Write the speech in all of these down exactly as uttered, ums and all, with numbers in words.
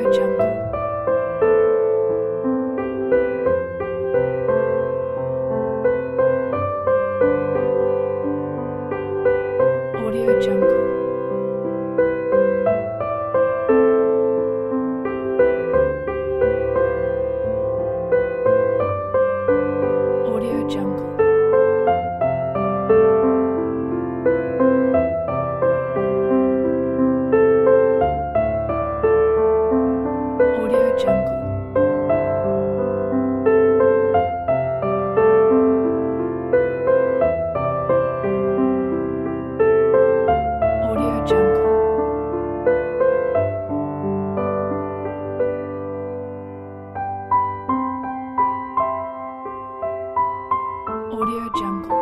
Jungle. Audio Jungle. Audio Jungle. Audio Jungle. Audio Jungle. Audio Jungle.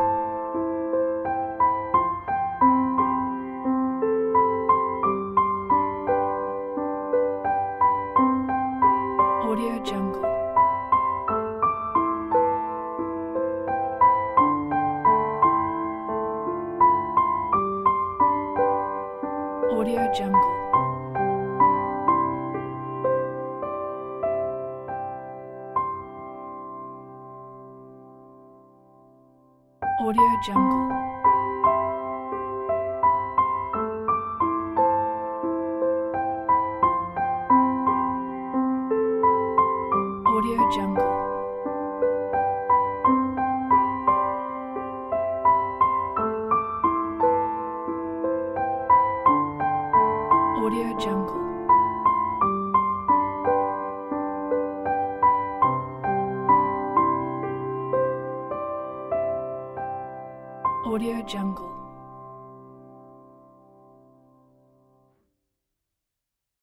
Audio Jungle. Audio Jungle. Audio Jungle. Audio Jungle. Audio Jungle. Audio Jungle.